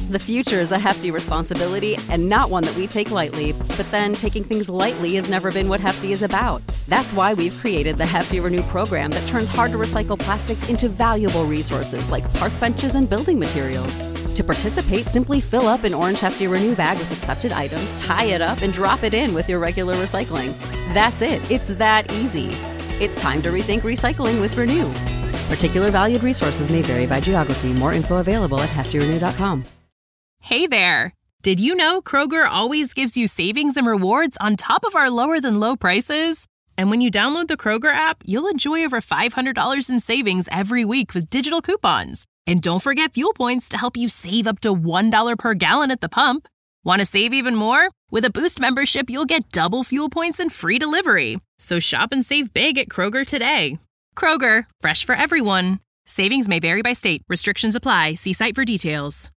The future is a hefty responsibility and not one that we take lightly, but then taking things lightly has never been what Hefty is about. That's why we've created the Hefty Renew program that turns hard-to-recycle plastics into valuable resources like park benches and building materials. To participate, simply fill up an orange Hefty Renew bag with accepted items, tie it up, and drop it in with your regular recycling. That's it. It's that easy. It's time to rethink recycling with Renew. Particular valued resources may vary by geography. More info available at heftyrenew.com. Hey there! Did you know Kroger always gives you savings and rewards on top of our lower-than-low prices? And when you download the Kroger app, you'll enjoy over $500 in savings every week with digital coupons. And don't forget fuel points to help you save up to $1 per gallon at the pump. Want to save even more? With a Boost membership, you'll get double fuel points and free delivery. So shop and save big at Kroger today. Kroger, fresh for everyone. Savings may vary by state. Restrictions apply. See site for details.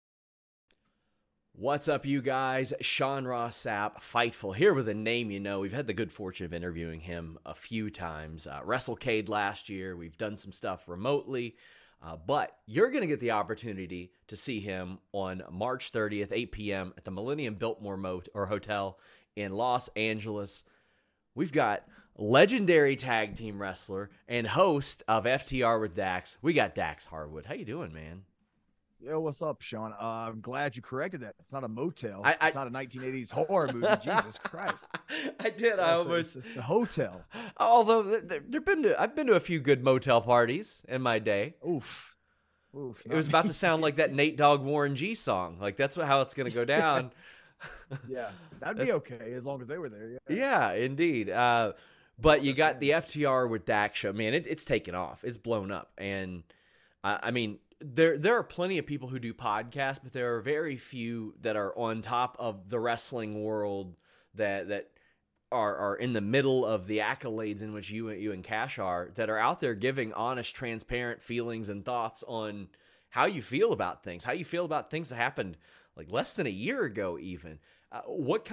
What's up, you guys? Sean Ross Sapp, Fightful, here with a name you know. We've had the good fortune of interviewing him a few times. WrestleCade last year. We've done some stuff remotely. But you're going to get the opportunity to see him on March 30th, 8 p.m. at the Millennium Biltmore Hotel in Los Angeles. We've got legendary tag team wrestler and host of FTR with Dax. We got Dax Harwood. How you doing, man? Yo, what's up, Sean? I'm glad you corrected that. It's not a motel. It's not a 1980s horror movie. Jesus Christ! I did. It's the hotel. Although I've been to a few good motel parties in my day. Oof. It was about to sound like that Nate Dogg Warren G song. Like that's how it's going to go down. Yeah, that'd be okay as long as they were there. Yeah, indeed. But you got the FTR with Dax show. Man, it's taken off. It's blown up, and I mean. There are plenty of people who do podcasts, but there are very few that are on top of the wrestling world that are in the middle of the accolades in which you and Cash are, that are out there giving honest, transparent feelings and thoughts on how you feel about things that happened like less than a year ago even. What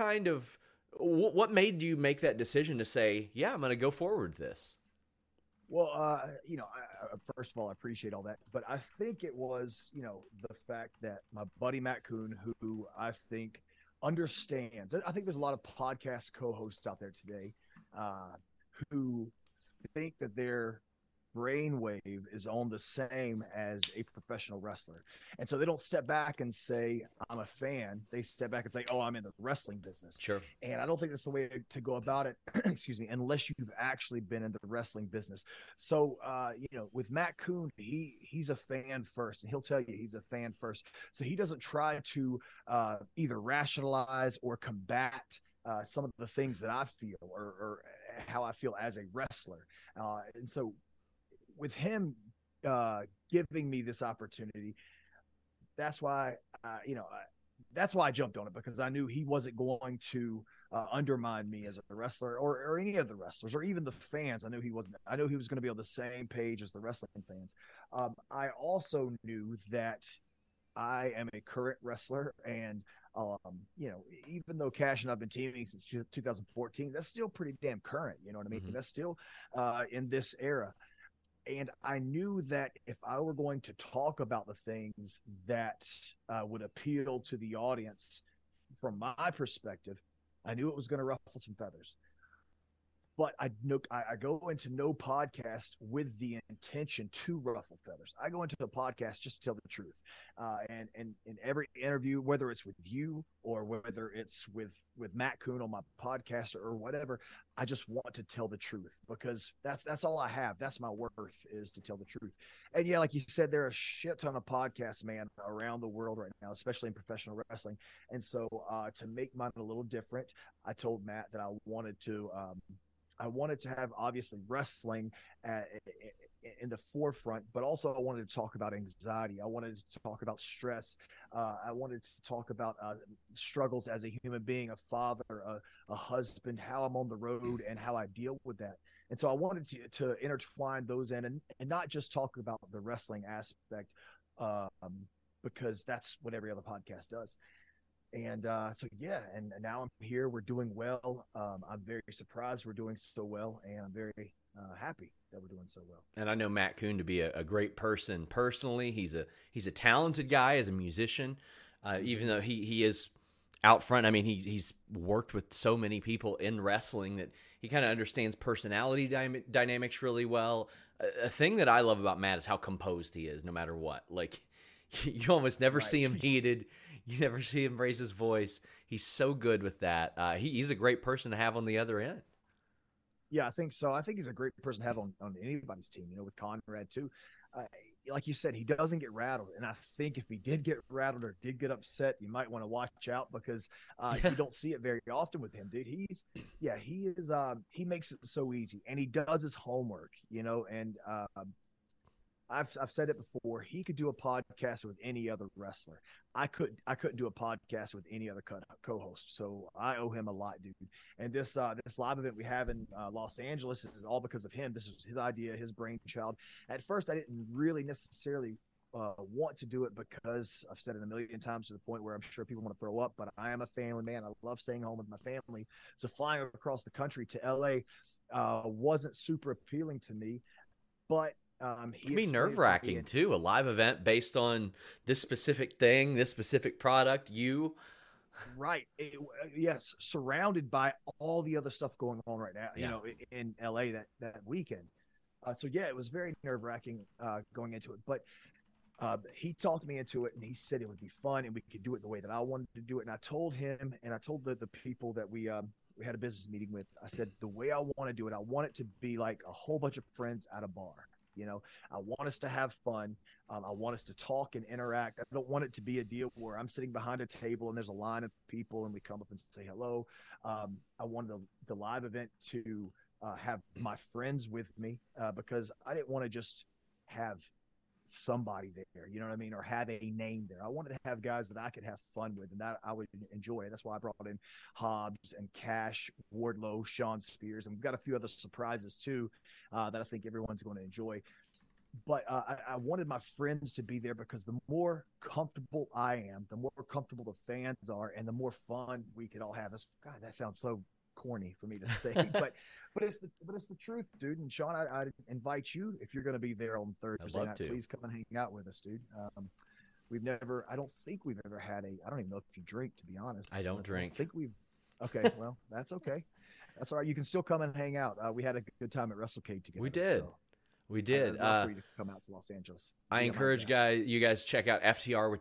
made you make that decision to say, yeah, I'm going to go forward with this? Well, first of all, I appreciate all that, but I think it was, the fact that my buddy Matt Kuhn, who I think understands, I think there's a lot of podcast co-hosts out there today who think that their brainwave is on the same as a professional wrestler. And so they don't step back and say, I'm a fan. They step back and say, oh, I'm in the wrestling business. Sure. And I don't think that's the way to go about it, excuse me, unless you've actually been in the wrestling business. So, with Matt Kuhn, he's a fan first, and he'll tell you he's a fan first. So he doesn't try to either rationalize or combat some of the things that I feel or how I feel as a wrestler. And so with him giving me this opportunity, that's why I jumped on it, because I knew he wasn't going to undermine me as a wrestler or any of the wrestlers or even the fans. I knew he wasn't. I knew he was going to be on the same page as the wrestling fans. I also knew that I am a current wrestler, and even though Cash and I've been teaming since 2014, that's still pretty damn current. You know what I mean? Mm-hmm. That's still in this era. And I knew that if I were going to talk about the things that would appeal to the audience from my perspective, I knew it was going to ruffle some feathers. But I go into no podcast with the intention to ruffle feathers. I go into the podcast just to tell the truth. And in every interview, whether it's with you or whether it's with Matt Kuhn on my podcast or whatever, I just want to tell the truth, because that's all I have. That's my worth, is to tell the truth. And yeah, like you said, there are a shit ton of podcasts, man, around the world right now, especially in professional wrestling. And so to make mine a little different, I told Matt that I wanted to have obviously wrestling in the forefront, but also I wanted to talk about anxiety. I wanted to talk about stress. I wanted to talk about struggles as a human being, a father, a husband, how I'm on the road and how I deal with that. And so I wanted to intertwine those in and not just talk about the wrestling aspect, because that's what every other podcast does. And and now I'm here. We're doing well. I'm very surprised we're doing so well, and I'm very happy that we're doing so well. And I know Matt Kuhn to be a great person personally. He's a talented guy as a musician. even though he is out front. I mean, he's worked with so many people in wrestling that he kind of understands personality dynamics really well. A thing that I love about Matt is how composed he is, no matter what. Like, you almost never see him heated. You never see him raise his voice. He's so good with that. He's a great person to have on the other end. Yeah, I think so. I think he's a great person to have on anybody's team, with Conrad too. Like you said, he doesn't get rattled. And I think if he did get rattled or did get upset, you might want to watch out because you don't see it very often with him, dude. He makes it so easy and he does his homework, and I've said it before. He could do a podcast with any other wrestler. I couldn't do a podcast with any other co-host. So I owe him a lot, dude. And this live event we have in Los Angeles is all because of him. This was his idea, his brainchild. At first, I didn't really necessarily want to do it because I've said it a million times to the point where I'm sure people want to throw up. But I am a family man. I love staying home with my family. So flying across the country to LA wasn't super appealing to me, but. It can be nerve-wracking too. A live event based on this specific thing, this specific product. Right? Yes, surrounded by all the other stuff going on right now. In LA that weekend. So it was very nerve-wracking going into it. But he talked me into it, and he said it would be fun, and we could do it the way that I wanted to do it. And I told him, and I told the people that we had a business meeting with. I said the way I want to do it, I want it to be like a whole bunch of friends at a bar. I want us to have fun. I want us to talk and interact. I don't want it to be a deal where I'm sitting behind a table and there's a line of people and we come up and say hello. I wanted the live event to have my friends with me because I didn't want to just have somebody there, you know what I mean, or have a name there. I wanted to have guys that I could have fun with and that I would enjoy. That's why I brought in Hobbs and Cash, Wardlow, Sean Spears, and we've got a few other surprises too that I think everyone's going to enjoy. But I wanted my friends to be there because the more comfortable I am, the more comfortable the fans are, and the more fun we could all have. God, that sounds so corny for me to say, but it's the truth, dude. And Sean, I invite you if you're going to be there on Thursday night. Please come and hang out with us, dude. I don't think we've ever had I don't even know if you drink, to be honest. I don't drink. Okay, well, that's okay. That's all right. You can still come and hang out. We had a good time at WrestleCade together. We did. We did. I'd love for you to come out to Los Angeles. I encourage you guys check out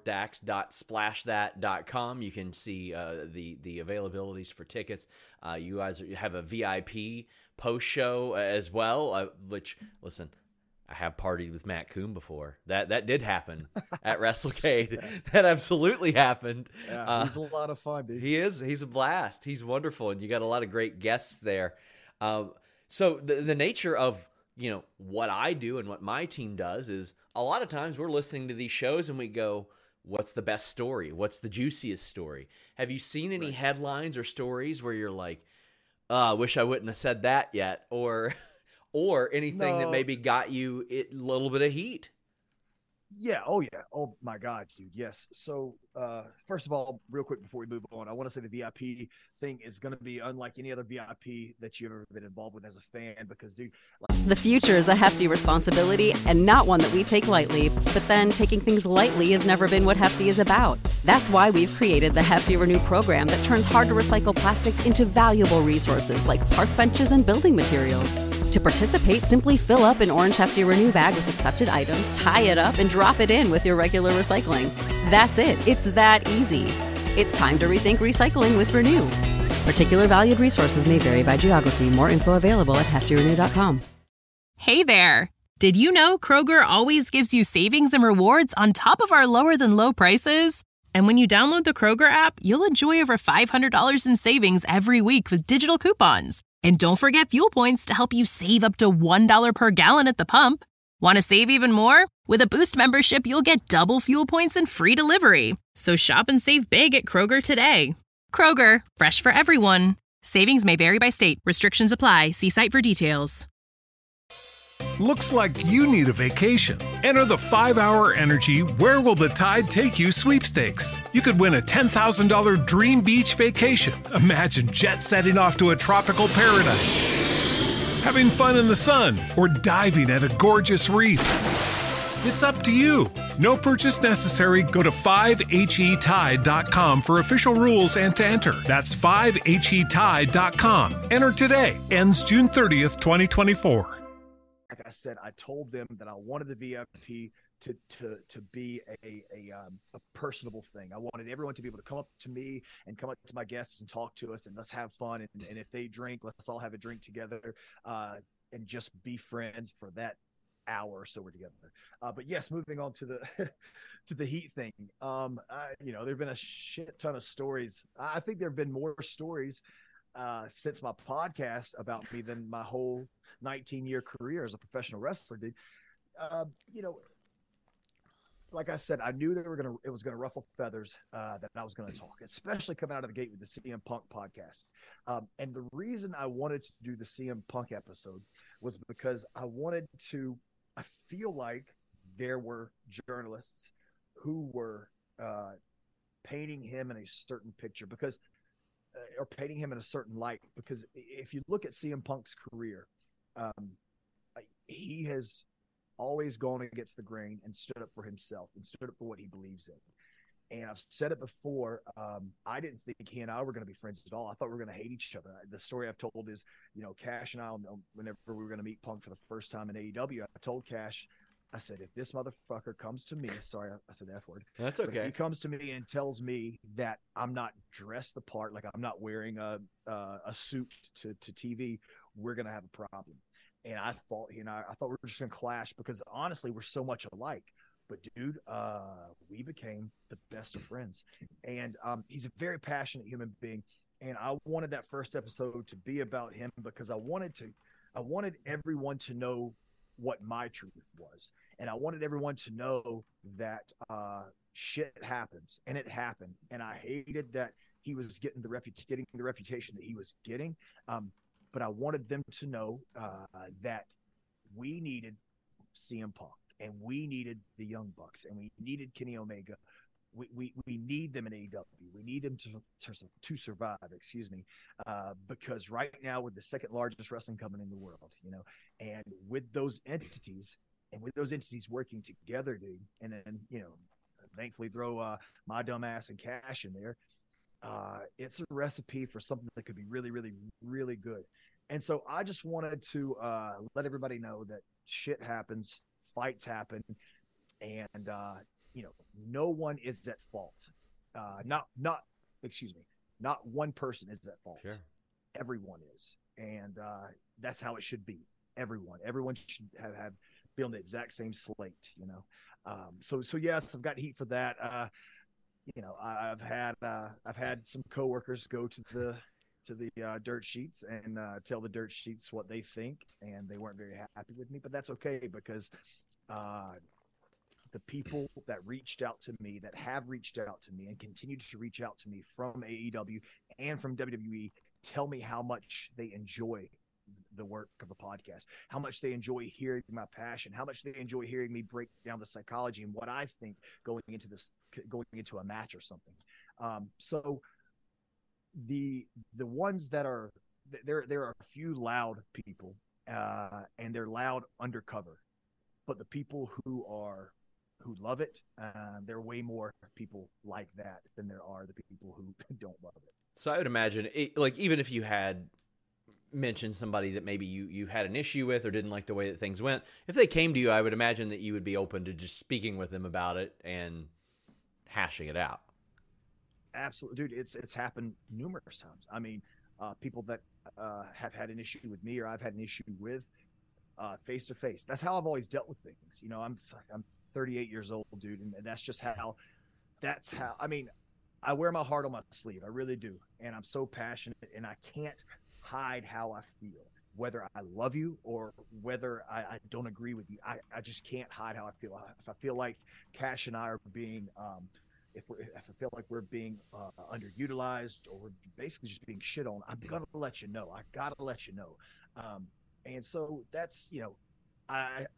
ftrwithdax.splashthat.com. You can see the availabilities for tickets. You guys have a VIP post show as well. Which, listen, I have partied with Matt Coon before. That did happen at WrestleCade. That absolutely happened. Yeah, he's a lot of fun, dude. He is. He's a blast. He's wonderful, and you got a lot of great guests there. So the nature of what I do and what my team does is a lot of times we're listening to these shows and we go, what's the best story? What's the juiciest story? Have you seen any headlines or stories where you're like, I wish I wouldn't have said that yet? Or anything that maybe got you a little bit of heat? Yeah. Oh, yeah. Oh, my God, dude. Yes. So, first of all, real quick before we move on, I want to say the VIP thing is going to be unlike any other VIP that you've ever been involved with as a fan because, dude. The future is a hefty responsibility and not one that we take lightly. But then taking things lightly has never been what Hefty is about. That's why we've created the Hefty Renew program that turns hard-to-recycle plastics into valuable resources like park benches and building materials. To participate, simply fill up an orange Hefty Renew bag with accepted items, tie it up, and drop it in with your regular recycling. That's it. It's that easy. It's time to rethink recycling with Renew. Particular valued resources may vary by geography. More info available at heftyrenew.com. Hey there! Did you know Kroger always gives you savings and rewards on top of our lower-than-low prices? And when you download the Kroger app, you'll enjoy over $500 in savings every week with digital coupons. And don't forget fuel points to help you save up to $1 per gallon at the pump. Want to save even more? With a Boost membership, you'll get double fuel points and free delivery. So shop and save big at Kroger today. Kroger, fresh for everyone. Savings may vary by state. Restrictions apply. See site for details. Looks like you need a vacation. Enter the 5-Hour Energy Where Will the Tide Take You sweepstakes. You could win a $10,000 dream beach vacation. Imagine jet setting off to a tropical paradise, having fun in the sun, or diving at a gorgeous reef. It's up to you. No purchase necessary. Go to 5HETide.com for official rules and to enter. That's 5HETide.com. Enter today. Ends June 30th, 2024. Like I said, I told them that I wanted the VIP to be a personable thing. I wanted everyone to be able to come up to me and come up to my guests and talk to us and let's have fun. And if they drink, let's all have a drink together and just be friends for that hour or so we're together. But yes, moving on to the to the Heat thing. There've been a shit ton of stories. I think there have been more stories since my podcast about me than my whole 19-year career as a professional wrestler did. Like I said, I knew it was gonna ruffle feathers that I was gonna talk, especially coming out of the gate with the CM Punk podcast. And the reason I wanted to do the CM Punk episode was because I feel like there were journalists who were painting him in a certain picture or painting him in a certain light. Because if you look at CM Punk's career, he has always gone against the grain and stood up for himself and stood up for what he believes in. And I've said it before. I didn't think he and I were going to be friends at all. I thought we were going to hate each other. The story I've told is, Cash and I, whenever we were going to meet Punk for the first time in AEW, I told Cash, I said, if this motherfucker comes to me, sorry, I said the F word. That's okay. If he comes to me and tells me that I'm not dressed the part, like I'm not wearing a suit to TV, we're going to have a problem. And I thought we were just going to clash because honestly, we're so much alike. But dude, we became the best of friends. And he's a very passionate human being. And I wanted that first episode to be about him because I wanted everyone to know what my truth was. And I wanted everyone to know that shit happens, and it happened. And I hated that he was getting the reputation that he was getting. But I wanted them to know that we needed CM Punk, and we needed the Young Bucks, and we needed Kenny Omega. We need them in AEW. We need them to survive, because right now we're the second largest wrestling company in the world, and with those entities working together, dude, and then, thankfully throw my dumb ass and Cash in there. It's a recipe for something that could be really, really, really good. And so I just wanted to let everybody know that shit happens, fights happen, and no one is at fault. Not one person is at fault. Sure. Everyone is, and that's how it should be. Everyone should have be on the exact same slate. So yes, I've got heat for that. I've had some coworkers go to the dirt sheets and tell the dirt sheets what they think, and they weren't very happy with me, but that's okay because the people that reached out to me, that have reached out to me and continue to reach out to me from AEW and from WWE, tell me how much they enjoy the work of the podcast, how much they enjoy hearing my passion, how much they enjoy hearing me break down the psychology and what I think going into a match or something. So the ones that are there are a few loud people, and they're loud undercover, but the people who love it, there are way more people like that than there are the people who don't love it. So I would imagine, even if you had mentioned somebody that maybe you had an issue with or didn't like the way that things went, if they came to you, I would imagine that you would be open to just speaking with them about it and hashing it out. Absolutely, dude. It's happened numerous times. I mean, people that have had an issue with me or I've had an issue with face to face. That's how I've always dealt with things. I'm 38 years old, dude, and that's just how. That's how. I mean, I wear my heart on my sleeve. I really do, and I'm so passionate, and I can't hide how I feel, whether I love you or whether I don't agree with you. I just can't hide how I feel. If I feel like Cash and I are being, if I feel like we're being underutilized or we're basically just being shit on, I'm gonna let you know. I gotta let you know. And so that's,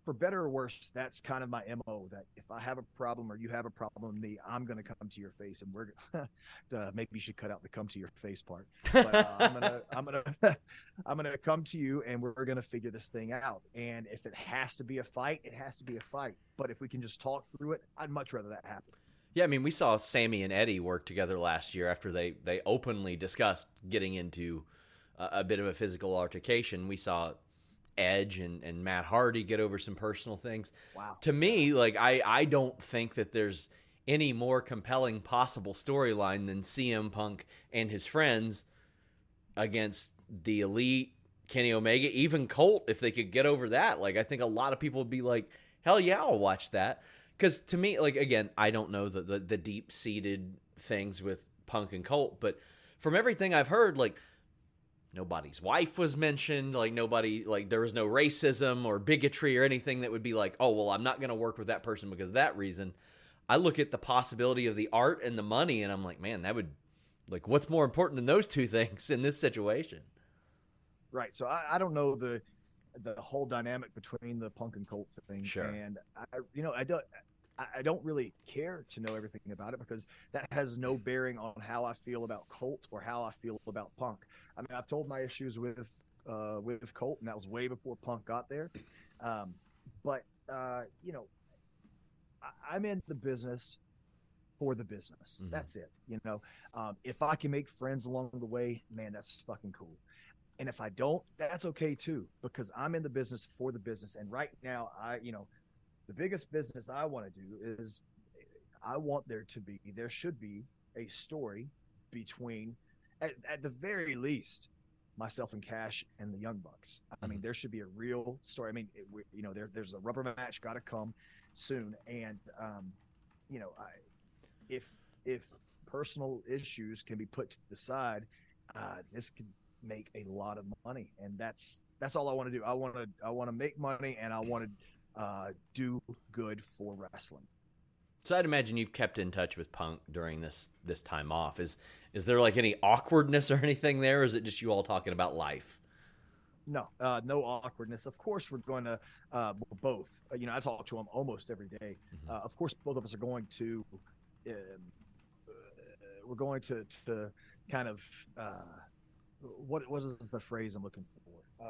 for better or worse, that's kind of my MO, that if I have a problem or you have a problem with me, I'm going to come to your face, and we're maybe you should cut out the come to your face part. But I'm going to come to you, and we're going to figure this thing out. And if it has to be a fight, it has to be a fight. But if we can just talk through it, I'd much rather that happen. Yeah, I mean, we saw Sammy and Eddie work together last year after they openly discussed getting into a bit of a physical altercation. We saw Edge and Matt Hardy get over some personal things. Wow. To me, like, I don't think that there's any more compelling possible storyline than CM Punk and his friends against the Elite, Kenny Omega, even Colt, if they could get over that. Like, I think a lot of people would be like, hell yeah, I'll watch that. Because to me, like, again, I don't know the deep-seated things with Punk and Colt, but from everything I've heard, like, nobody's wife was mentioned, like, nobody, like, there was no racism or bigotry or anything that would be like, oh, well, I'm not going to work with that person because of that reason. I look at the possibility of the art and the money, and I'm like, man, that would, like, what's more important than those two things in this situation? Right. So I don't know the whole dynamic between the Punk and Colt thing. Sure. And I don't really care to know everything about it, because that has no bearing on how I feel about Colt or how I feel about Punk. I mean, I've told my issues with Colt, and that was way before Punk got there. But I'm in the business for the business. Mm-hmm. That's it. If I can make friends along the way, man, that's fucking cool. And if I don't, that's okay too, because I'm in the business for the business. And right now, the biggest business I want to do is there should be a story between, at the very least, myself and Cash and the Young Bucks. I mean, there should be a real story. I mean, there's a rubber match got to come soon. And, if personal issues can be put to the side, this could make a lot of money. And that's all I want to do. I want to make money, and I want to do good for wrestling. So I'd imagine you've kept in touch with Punk during this time off. Is there like any awkwardness or anything there, or is it just you all talking about life? No, no awkwardness. Of course, we're going to both. I talk to him almost every day. Mm-hmm. Of course, both of us are going to. We're going to kind of what is the phrase I'm looking for?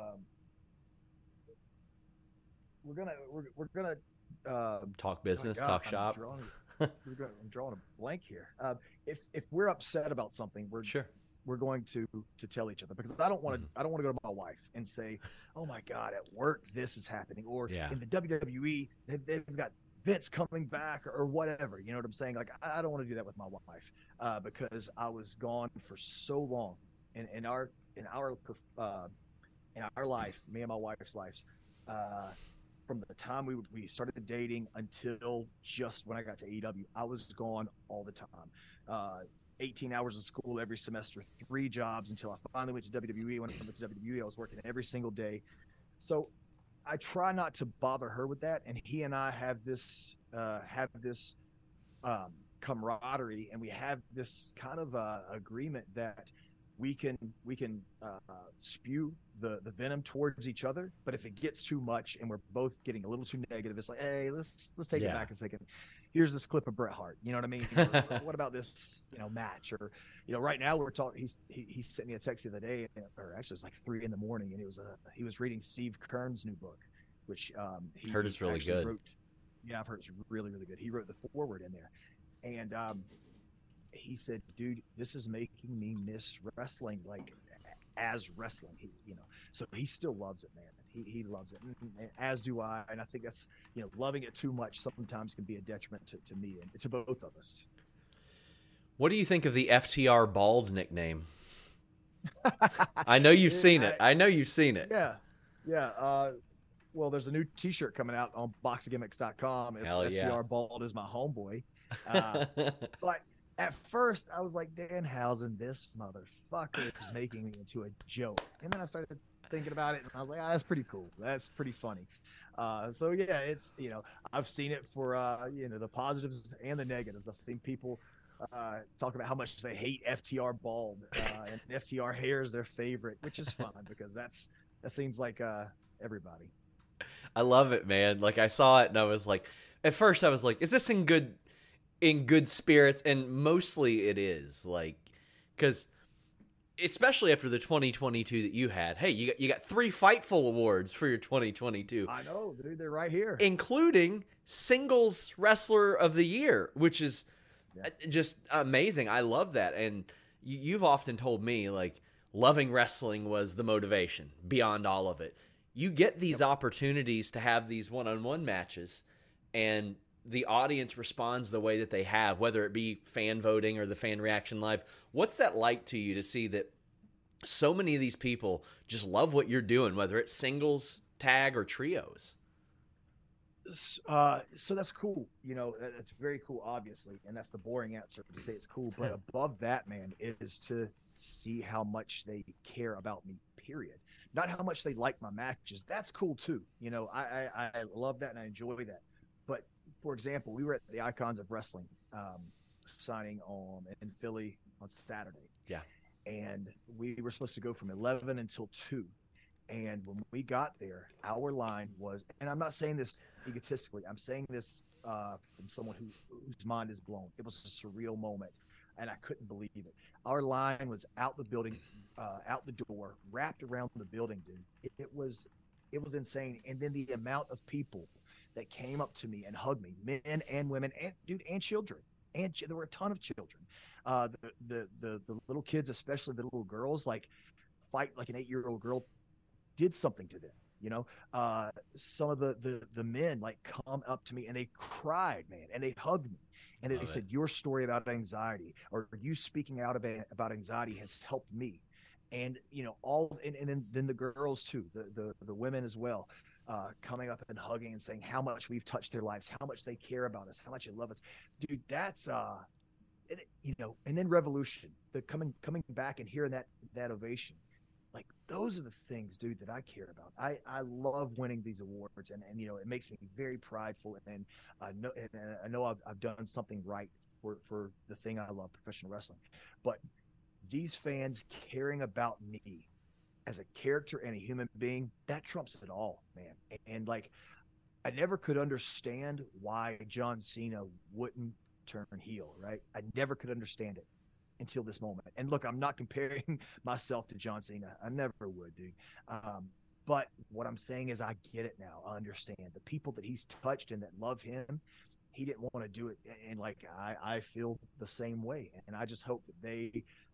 We're gonna talk business, talk shop. I'm drawing a blank here. If we're upset about something, we're going to tell each other, because I don't want to go to my wife and say, oh my God, at work this is happening, or in the WWE they've got Vince coming back, or whatever. You know what I'm saying? Like, I don't want to do that with my wife, because I was gone for so long in our life, me and my wife's lives. From the time we started dating until just when I got to AEW, I was gone all the time. 18 hours of school every semester, 3 jobs, until I finally went to WWE. When I went to WWE, I was working every single day. So I try not to bother her with that. And he and I have this camaraderie, and we have this kind of agreement that we can spew the venom towards each other, but if it gets too much and we're both getting a little too negative, it's like, hey, let's take it back a second. Here's this clip of Bret Hart. You know what I mean? What about this, match? Or, right now we're talking. He sent me a text the other day, or actually it was like 3 a.m, and it was he was reading Steve Keirn's new book, which he heard it's really good. I've heard it's really, really good. He wrote the foreword in there, and he said, dude, this is making me miss wrestling, like as wrestling. So he still loves it, man. He loves it, and as do I. And I think that's, loving it too much sometimes can be a detriment to me and to both of us. What do you think of the FTR Bald nickname? I know you've seen it. Yeah. Well, there's a new T-shirt coming out on boxofgimmicks.com. It's FTR Bald is my homeboy. But at first, I was like, Danhausen, this motherfucker is making me into a joke. And then I started thinking about it, and I was like, that's pretty cool. That's pretty funny. So, yeah, it's, I've seen it for, the positives and the negatives. I've seen people talk about how much they hate FTR Bald, and FTR hair is their favorite, which is fun, because that seems like everybody. I love it, man. Like, I saw it and I was like, at first I was like, is this in good spirits? And mostly it is, like, because especially after the 2022 that you had, hey, you got 3 Fightful awards for your 2022. I know, dude. They're right here. Including Singles Wrestler of the Year, which is just amazing. I love that. And you've often told me, like, loving wrestling was the motivation beyond all of it. You get these opportunities to have these one-on-one matches, and the audience responds the way that they have, whether it be fan voting or the fan reaction live. What's that like to you to see that so many of these people just love what you're doing, whether it's singles, tag, or trios? So that's cool. You know, that's very cool, obviously. And that's the boring answer to say it's cool. But above that, man, is to see how much they care about me, period. Not how much they like my matches. That's cool too. You know, I love that and I enjoy that. But for example, we were at the Icons of Wrestling signing in Philly on Saturday. Yeah. And we were supposed to go from 11 until 2. And when we got there, our line was, and I'm not saying this egotistically, I'm saying this from someone whose mind is blown. It was a surreal moment, and I couldn't believe it. Our line was out the building, out the door, wrapped around the building, dude. It was insane. And then the amount of people that came up to me and hugged me, men and women, and children. And there were a ton of children. The little kids, especially the little girls, like fight like an 8-year-old girl did something to them. You know, some of the men like come up to me and they cried, man, and they hugged me. And they said, your story about anxiety, or you speaking out about anxiety, has helped me. And, you know, and then the girls too, the women as well, coming up and hugging and saying how much we've touched their lives, how much they care about us, how much they love us. Dude, that's, you know, and then Revolution, the coming back and hearing that ovation. Like, those are the things, dude, that I care about. I love winning these awards, and you know, it makes me very prideful, and I know I've done something right for the thing I love, professional wrestling. But these fans caring about me as a character and a human being, that trumps it all, man. And like, I never could understand why John Cena wouldn't turn heel, right? I never could understand it until this moment. And look, I'm not comparing myself to John Cena. I never would, dude. But what I'm saying is I get it now. I understand the people that he's touched and that love him. He didn't want to do it. And like, I feel the same way. And I just hope that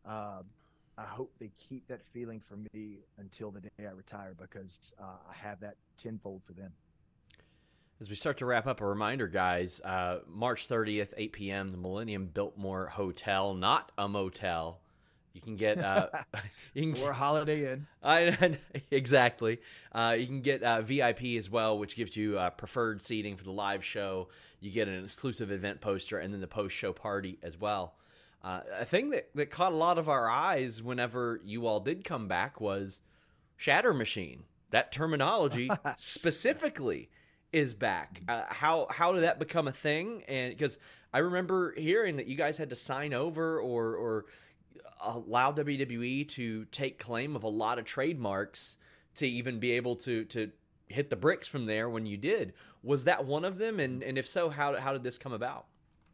I hope they keep that feeling for me until the day I retire, because I have that tenfold for them. As we start to wrap up, a reminder, guys, March 30th, 8 p.m., the Millennium Biltmore Hotel, not a motel. You can get or a Holiday Inn. Exactly. You can get VIP as well, which gives you preferred seating for the live show. You get an exclusive event poster and then the post-show party as well. A thing that caught a lot of our eyes whenever you all did come back was Shatter Machine. That terminology specifically is back. How did that become a thing? And because I remember hearing that you guys had to sign over or allow WWE to take claim of a lot of trademarks to even be able to hit the bricks from there when you did. Was that one of them? And if so, how did this come about?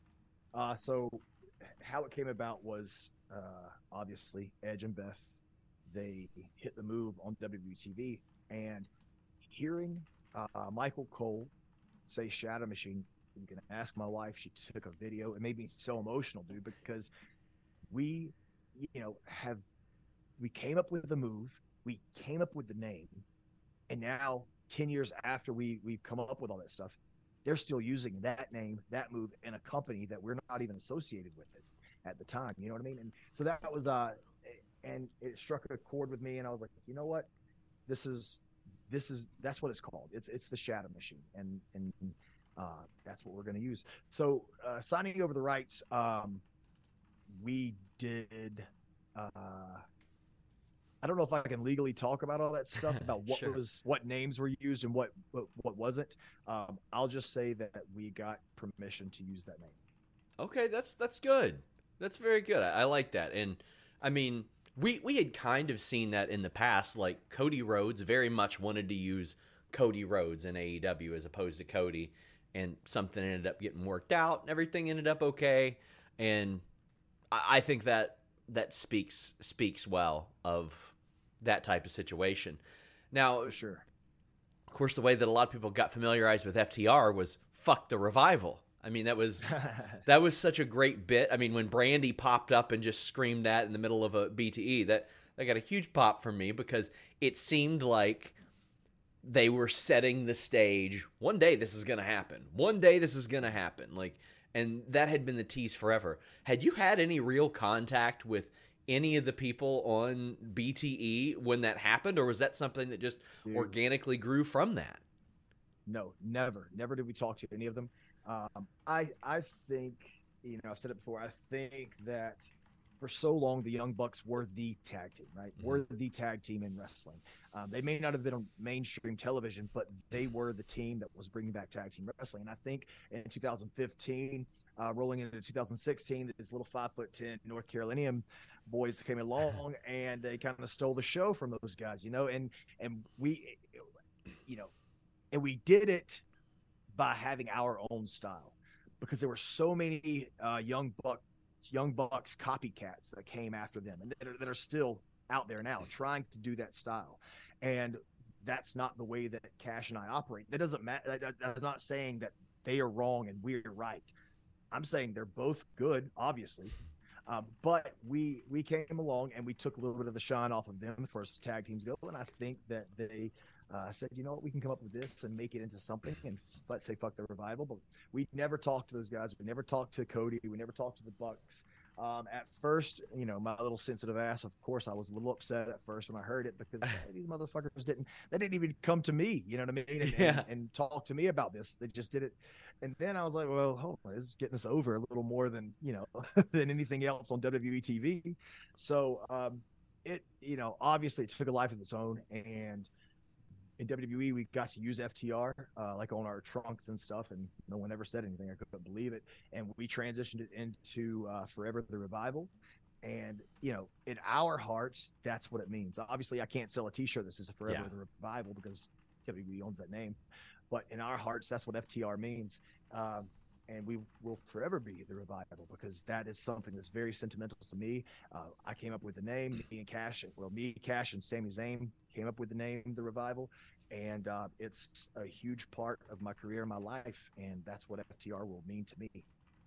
So how it came about was obviously Edge and Beth, they hit the move on WWTV, and hearing Michael Cole say Shatter Machine, you can ask my wife, she took a video. It made me so emotional, dude, because we came up with the move, we came up with the name, and now 10 years after we've come up with all that stuff, they're still using that name, that move, in a company that we're not even associated with it at the time. You know what I mean? And so that was and it struck a chord with me, and I was like, you know what, that's what it's called. It's the Shatter Machine, and that's what we're going to use. So signing over the rights, we did. I don't know if I can legally talk about all that stuff about what Sure. what names were used and what wasn't. I'll just say that we got permission to use that name. Okay, that's good. That's very good. I like that. And I mean, we had kind of seen that in the past. Like, Cody Rhodes very much wanted to use Cody Rhodes in AEW as opposed to Cody, and something ended up getting worked out, and everything ended up okay, and I think that speaks well of that type of situation. Now, For sure. of course, the way that a lot of people got familiarized with FTR was fuck the Revival. I mean, that was such a great bit. I mean, when Brandy popped up and just screamed that in the middle of a BTE, that got a huge pop from me because it seemed like they were setting the stage. One day this is going to happen. One day this is going to happen. And that had been the tease forever. Had you had any real contact with any of the people on BTE when that happened, or was that something that just organically grew from that? No, never did we talk to any of them. I think, I've said it before. I think that for so long the Young Bucks were the tag team, right? Mm-hmm. Were the tag team in wrestling. They may not have been on mainstream television, but they were the team that was bringing back tag team wrestling. And I think in 2015, rolling into 2016, these little 5'10" North Carolinian boys came along and they kind of stole the show from those guys, and we did it by having our own style, because there were so many young bucks copycats that came after them and that are still out there now trying to do that style. And that's not the way that Cash and I operate. That doesn't matter. I'm not saying that they are wrong and we're right. I'm saying they're both good, obviously. But we came along and we took a little bit of the shine off of them as far as tag teams go. And I think that they said, you know what, we can come up with this and make it into something, and let's say fuck the Revival. But we never talked to those guys. We never talked to Cody. We never talked to the Bucks. At first, my little sensitive ass, of course, I was a little upset at first when I heard it, because these motherfuckers didn't even come to me, you know what I mean? And talk to me about this. They just did it. And then I was like, well, hold on, this is getting us over a little more than, than anything else on WWE TV. So it, obviously it took a life of its own. And in WWE, we got to use FTR like on our trunks and stuff, and no one ever said anything. I couldn't believe it. And we transitioned it into Forever the Revival. And, in our hearts, that's what it means. Obviously, I can't sell a T-shirt that says Forever the Revival because WWE owns that name. But in our hearts, that's what FTR means. And we will forever be the Revival, because that is something that's very sentimental to me. I came up with the name. Cash, and Sami Zayn came up with the name The Revival, and it's a huge part of my career and my life, and that's what FTR will mean to me.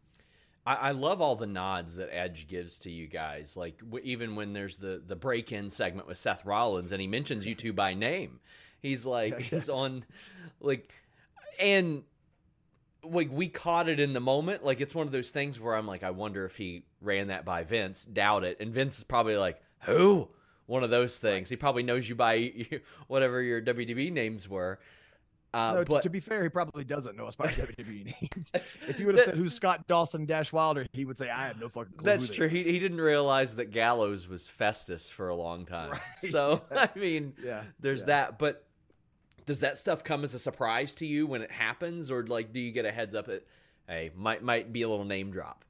I love all the nods that Edge gives to you guys. Like, even when there's the break-in segment with Seth Rollins, and he mentions you two by name, he's like, he's on, like, and like, we caught it in the moment. Like, it's one of those things where I'm like, I wonder if he ran that by Vince. Doubt it. And Vince is probably like, who? One of those things. He probably knows you by whatever your WWE names were. No, but to be fair, he probably doesn't know us by WWE names. If you would have said who's Scott Dawson Dash Wilder, he would say, I have no fucking clue. That's true. He didn't realize that Gallows was Festus for a long time. Right. So, I mean, there's that. But does that stuff come as a surprise to you when it happens, or like, do you get a heads up that, hey, might be a little name drop?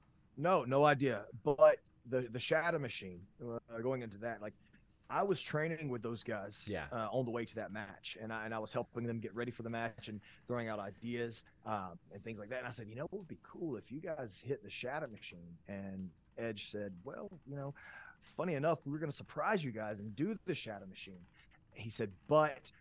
No idea. But the Shadow Machine, going into that, like, I was training with those guys on the way to that match, and I was helping them get ready for the match and throwing out ideas and things like that. And I said, what would be cool if you guys hit the Shadow Machine? And Edge said, well, funny enough, we were going to surprise you guys and do the Shadow Machine. He said, but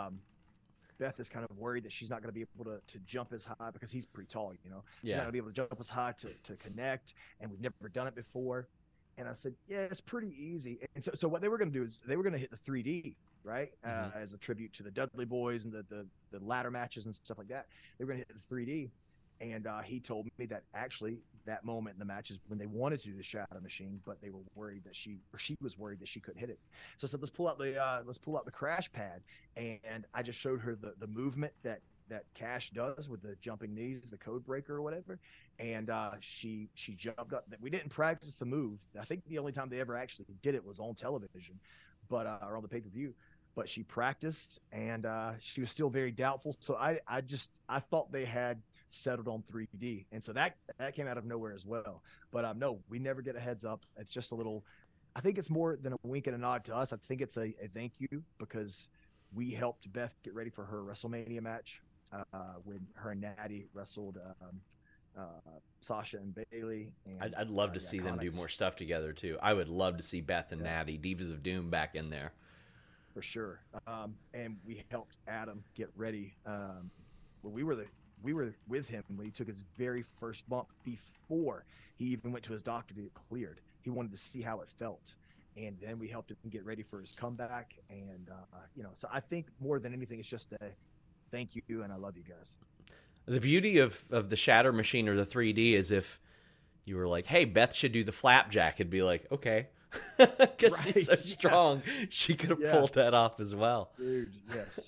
Beth is kind of worried that she's not going to be able to jump as high, because he's pretty tall, She's not going to be able to jump as high to connect, and we've never done it before. And I said, yeah, it's pretty easy. And so what they were going to do is they were going to hit the 3D, right? As a tribute to the Dudley Boys and the ladder matches and stuff like that. They were going to hit the 3D. And he told me that actually that moment in the match is when they wanted to do the Shadow Machine, but they were worried that she was worried that she couldn't hit it. So I said, let's pull out the crash pad. And I just showed her the movement that Cash does with the jumping knees, the code breaker or whatever. And she jumped up. We didn't practice the move. I think the only time they ever actually did it was on television, or on the pay-per-view. But she practiced, and she was still very doubtful. So I thought they had settled on 3D, and so that came out of nowhere as well. But no, we never get a heads up. It's just a little. I think it's more than a wink and a nod to us. I think it's a thank you, because we helped Beth get ready for her WrestleMania match when her and Natty wrestled Sasha and Bailey. And, I'd love to see them do more stuff together too. I would love to see Beth and Natty, Divas of Doom, back in there. For sure. And we helped Adam get ready. We were with him when he took his very first bump before he even went to his doctor to get cleared. He wanted to see how it felt. And then we helped him get ready for his comeback. And, so I think more than anything, it's just a thank you and I love you guys. The beauty of the Shatter Machine or the 3D is if you were like, hey, Beth should do the flapjack, it'd be like, okay. Because she's so strong, she could have pulled that off as well. Dude, yes.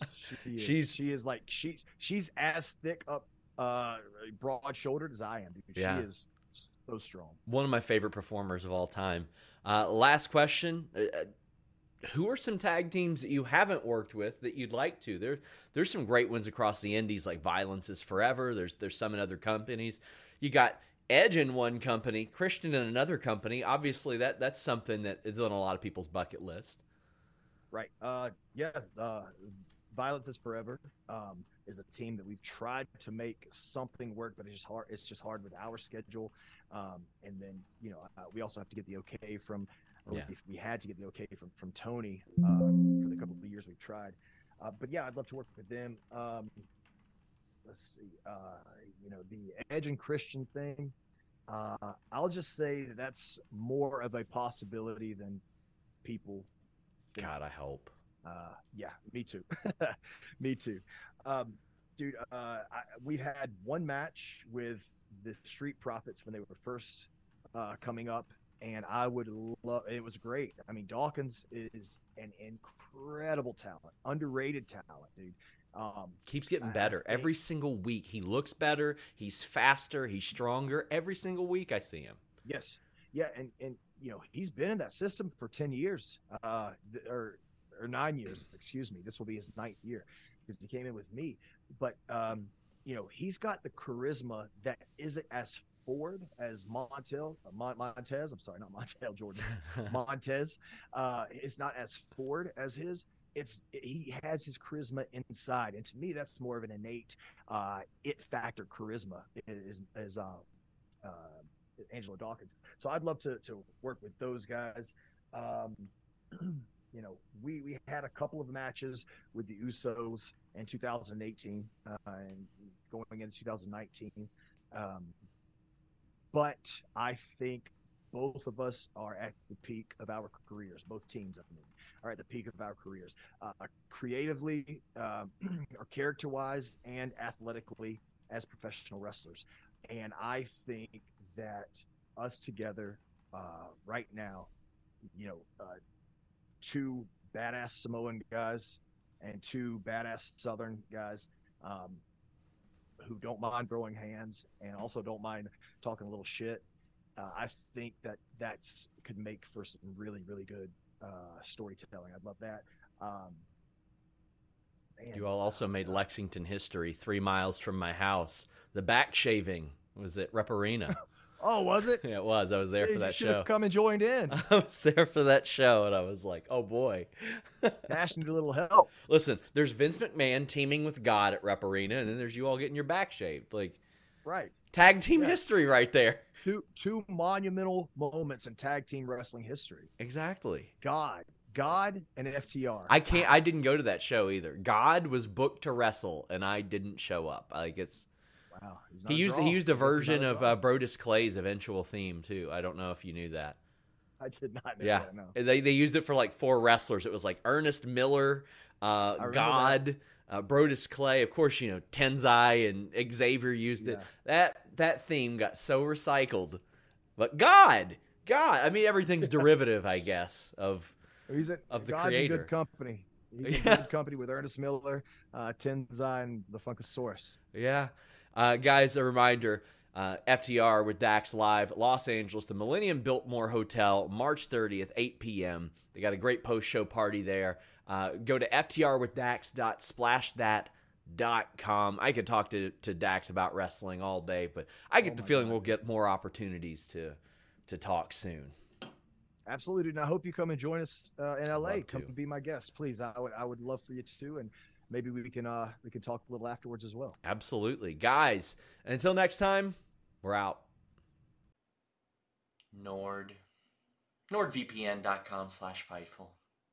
She's as thick up, broad-shouldered as I am, dude. She is so strong. One of my favorite performers of all time. Last question. Who are some tag teams that you haven't worked with that you'd like to? There's some great ones across the indies, like Violence is Forever. There's some in other companies. You got Edge in one company, Christian in another company. Obviously, that's something that is on a lot of people's bucket list. Right. Violence is Forever is a team that we've tried to make something work, but it's just hard. It's just hard with our schedule. And then, we also have to get the okay from. We had to get the okay from Tony for the couple of years we've tried. But I'd love to work with them. Let's see. The Edge and Christian thing. I'll just say that's more of a possibility than people think. God, I hope. Me too. Me too. Dude, we had one match with the Street Profits when they were first coming up. And I would love it. Was great. I mean, Dawkins is an incredible talent, underrated talent, dude. Keeps getting better every single week. He looks better. He's faster. He's stronger. Every single week I see him. Yes. Yeah. And he's been in that system for 10 years, or 9 years, excuse me. This will be his 9th year because he came in with me. But, he's got the charisma that isn't as forward as Montez. I'm sorry, not Montel Jordan. Montez. It's not as forward as his. He has his charisma inside, and to me, that's more of an innate it factor charisma. Is Angelo Dawkins. So I'd love to work with those guys. We had a couple of matches with the Usos in 2018 and going into 2019. But I think both of us are at the peak of our careers. Both teams, are at the peak of our careers, creatively, or character-wise, and athletically as professional wrestlers. And I think that us together, right now, two badass Samoan guys and two badass Southern guys, who don't mind throwing hands and also don't mind talking a little shit. I think that's could make for some really, really good storytelling. I'd love that. You all also made Lexington history 3 miles from my house. The back shaving was at Rep Arena. Oh, was it? Yeah, it was. I was there for that show. You should have come and joined in. I was there for that show, and I was like, oh, boy. Nash needed a little help. Listen, there's Vince McMahon teaming with God at Rep Arena, and then there's you all getting your back shaved. Right. Tag team history right there. Two monumental moments in tag team wrestling history. Exactly. God and FTR. I didn't go to that show either. God was booked to wrestle, and I didn't show up. Wow. He used a version of Brodus Clay's eventual theme too. I don't know if you knew that. I did not know that. No. They used it for 4 wrestlers. It was Ernest Miller, God, Brodus Clay. Of course, Tenzai and Xavier used it. That theme got so recycled. But God. I mean, everything's derivative, I guess, of the God's creator. In good company. He's in good company with Ernest Miller, Tenzai, and the Funkasaurus. Yeah. Guys, a reminder, FTR with Dax Live, Los Angeles, the Millennium Biltmore Hotel, March 30th, 8 p.m. They got a great post-show party there. Go to ftrwithdax.splashthat.com. I could talk to Dax about wrestling all day, but I get the feeling we'll get more opportunities to talk soon. Absolutely. And I hope you come and join us in LA. Love Come to. be my guest, please. I would love for you to, and maybe we can talk a little afterwards as well. Absolutely. Guys, until next time, we're out. NordVPN.com/Fightful.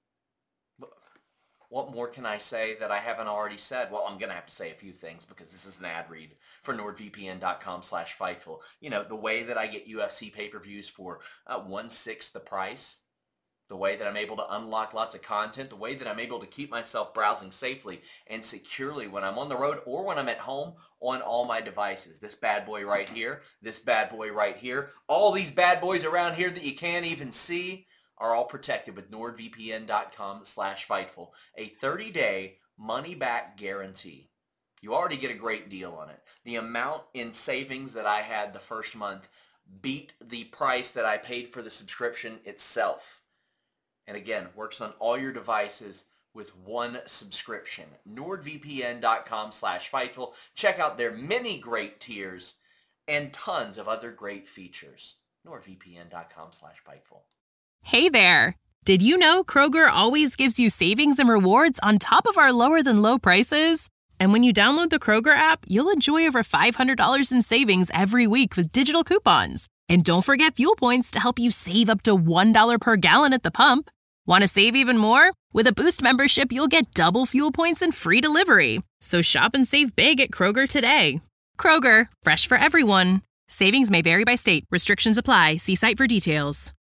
What more can I say that I haven't already said? Well, I'm going to have to say a few things because this is an ad read for NordVPN.com/Fightful. You know, the way that I get UFC pay-per-views for 1/6 the price, the way that I'm able to unlock lots of content, the way that I'm able to keep myself browsing safely and securely when I'm on the road or when I'm at home on all my devices. This bad boy right here, this bad boy right here, all these bad boys around here that you can't even see are all protected with NordVPN.com/Fightful, a 30-day money-back guarantee. You already get a great deal on it. The amount in savings that I had the first month beat the price that I paid for the subscription itself. And again, works on all your devices with one subscription. NordVPN.com/Fightful. Check out their many great tiers and tons of other great features. NordVPN.com/Fightful. Hey there! Did you know Kroger always gives you savings and rewards on top of our lower-than-low prices? And when you download the Kroger app, you'll enjoy over $500 in savings every week with digital coupons. And don't forget fuel points to help you save up to $1 per gallon at the pump. Want to save even more? With a Boost membership, you'll get double fuel points and free delivery. So shop and save big at Kroger today. Kroger, fresh for everyone. Savings may vary by state. Restrictions apply. See site for details.